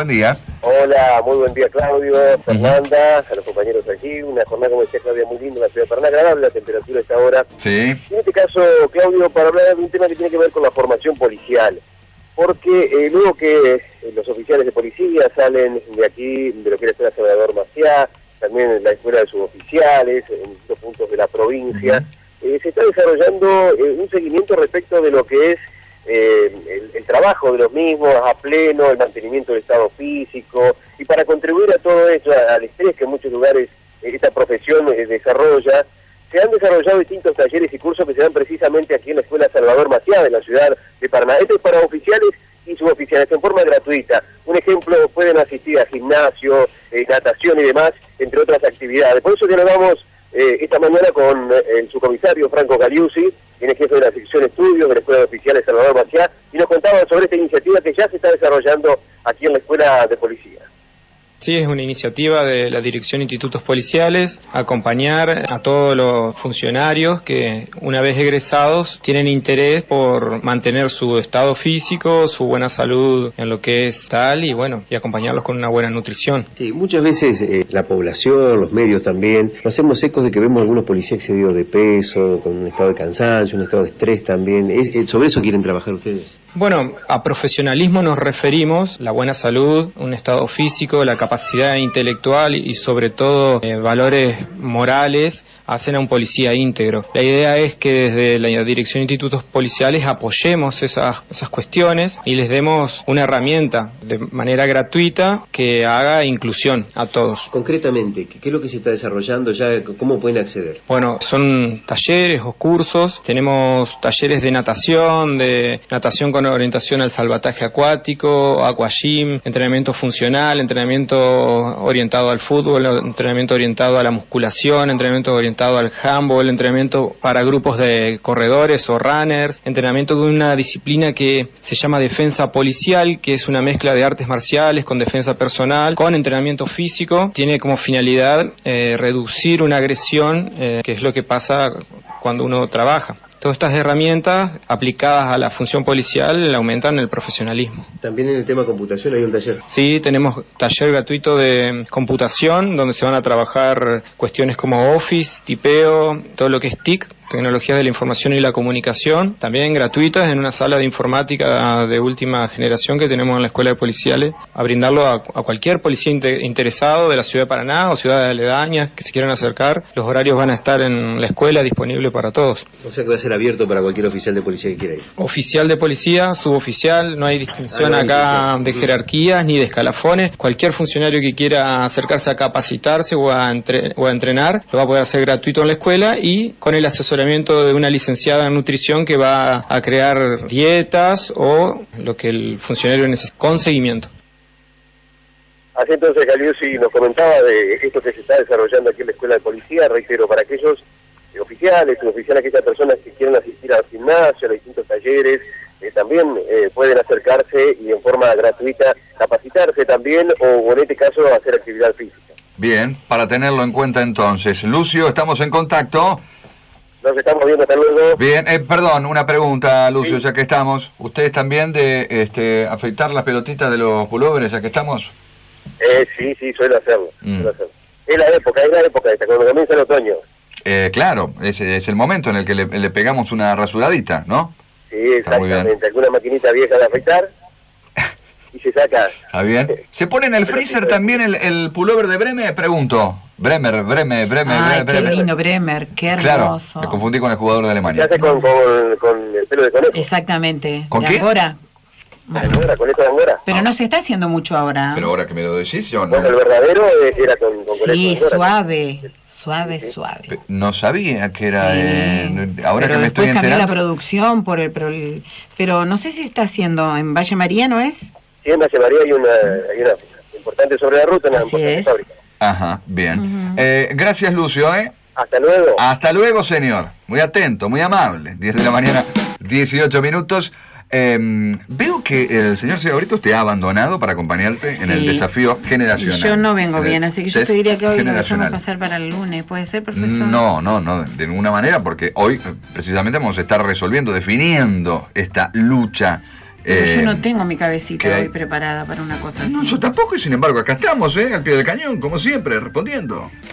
Buen día. Hola, muy buen día, Claudio, Fernanda, a los compañeros aquí. Una jornada, como decía Claudia, muy linda en la ciudad de Paraná, agradable la temperatura a esta hora. Sí. En este caso, Claudio, para hablar de un tema que tiene que ver con la formación policial. Porque luego que los oficiales de policía salen de aquí, de lo que era la Escuela Salvador Maciá, también en la Escuela de Suboficiales, en distintos puntos de la provincia, se está desarrollando un seguimiento respecto de lo que es el trabajo de los mismos a pleno, el mantenimiento del estado físico, y para contribuir a todo esto, al estrés que en muchos lugares esta profesión desarrolla, se han desarrollado distintos talleres y cursos que se dan precisamente aquí en la Escuela Salvador Maciá de la ciudad de Paraná. Esto es para oficiales y suboficiales en forma gratuita. Un ejemplo, pueden asistir a gimnasio, natación y demás, entre otras actividades. Por eso dialogamos esta mañana con el subcomisario Franco Galiuzzi, quien es jefe de la sección estudios de la Escuela de Oficiales Salvador Maciá, y nos contaba sobre esta iniciativa que ya se está desarrollando aquí en la Escuela de Policía. Sí, es una iniciativa de la Dirección de Institutos Policiales, acompañar a todos los funcionarios que una vez egresados tienen interés por mantener su estado físico, su buena salud en lo que es tal y bueno, y acompañarlos con una buena nutrición. Sí, muchas veces la población, los medios también, nos hacemos ecos de que vemos algunos policías excedidos de peso, con un estado de cansancio, un estado de estrés también. ¿Sobre eso quieren trabajar ustedes? Bueno, a profesionalismo nos referimos, la buena salud, un estado físico, la capacidad intelectual y sobre todo valores morales hacen a un policía íntegro. La idea es que desde la Dirección de Institutos Policiales apoyemos esas cuestiones y les demos una herramienta de manera gratuita que haga inclusión a todos. Concretamente, ¿qué es lo que se está desarrollando ya? ¿Cómo pueden acceder? Bueno, son talleres o cursos, tenemos talleres de natación con orientación al salvataje acuático, aquagym, entrenamiento funcional, entrenamiento orientado al fútbol, entrenamiento orientado a la musculación, entrenamiento orientado al handball, entrenamiento para grupos de corredores o runners, entrenamiento de una disciplina que se llama defensa policial, que es una mezcla de artes marciales con defensa personal, con entrenamiento físico. Tiene como finalidad reducir una agresión, que es lo que pasa cuando uno trabaja. Todas estas herramientas aplicadas a la función policial aumentan el profesionalismo. También en el tema computación hay un taller. Sí, tenemos taller gratuito de computación donde se van a trabajar cuestiones como Office, tipeo, todo lo que es TIC, tecnologías de la información y la comunicación, también gratuitas en una sala de informática de última generación que tenemos en la Escuela de Policiales, a brindarlo a cualquier policía interesado de la ciudad de Paraná o ciudades aledañas que se quieran acercar. Los horarios van a estar en la escuela disponibles para todos. O sea que va a ser abierto para cualquier oficial de policía que quiera ir. Oficial de policía, suboficial, no hay distinción acá de jerarquías ni de escalafones. Cualquier funcionario que quiera acercarse a capacitarse o a entrenar, lo va a poder hacer gratuito en la escuela y con el asesoramiento de una licenciada en nutrición que va a crear dietas o lo que el funcionario necesita, con seguimiento. Así entonces, Galiuzzi nos comentaba de esto que se está desarrollando aquí en la Escuela de Policía. Reitero, para aquellos oficiales, suboficiales, aquellas personas que quieran asistir al gimnasio, a los distintos talleres, también pueden acercarse y en forma gratuita capacitarse también o en este caso hacer actividad física. Bien, para tenerlo en cuenta entonces. Lucio, estamos en contacto. Nos estamos viendo, hasta luego. Bien, perdón, una pregunta, Lucio, sí. Ya que estamos. ¿Ustedes también de afeitar las pelotitas de los pulóveres, ya que estamos? Sí, suelo hacerlo. Es la época esta, cuando comienza el otoño. Claro, es el momento en el que le pegamos una rasuradita, ¿no? Sí, exactamente. Alguna maquinita vieja de afeitar y se saca. Está bien. ¿Se pone en el freezer también el pullover de Bremer? Pregunto. Bremer. Ay, qué lindo Bremer, qué hermoso. Claro, me confundí con el jugador de Alemania. Se hace con el pelo de conejo. Exactamente. ¿Con qué? Angora. Con esto de Angora. Pero no se está haciendo mucho ahora. Pero ahora que me lo decís, yo no. Bueno, el verdadero era con conejo. Sí, suave. No sabía que era... ahora pero que me estoy enterando... cambió la producción pero no sé si está haciendo en Valle María, ¿no es? Sí, en Valle María hay una importante sobre la ruta, una importante fábrica. Ajá, bien. Gracias, Lucio, Hasta luego. Hasta luego, señor. Muy atento, muy amable. 10 de la mañana, 18 minutos. Veo que el señor Segabritos te ha abandonado para acompañarte en el desafío generacional. Y yo no vengo bien, así que yo te diría que hoy lo dejamos pasar para el lunes. ¿Puede ser, profesor? No, de ninguna manera, porque hoy precisamente vamos a estar definiendo esta lucha Pero yo no tengo mi cabecita ¿qué hay? hoy preparada para una cosa así. No, yo tampoco, y sin embargo, acá estamos, al pie del cañón, como siempre, respondiendo.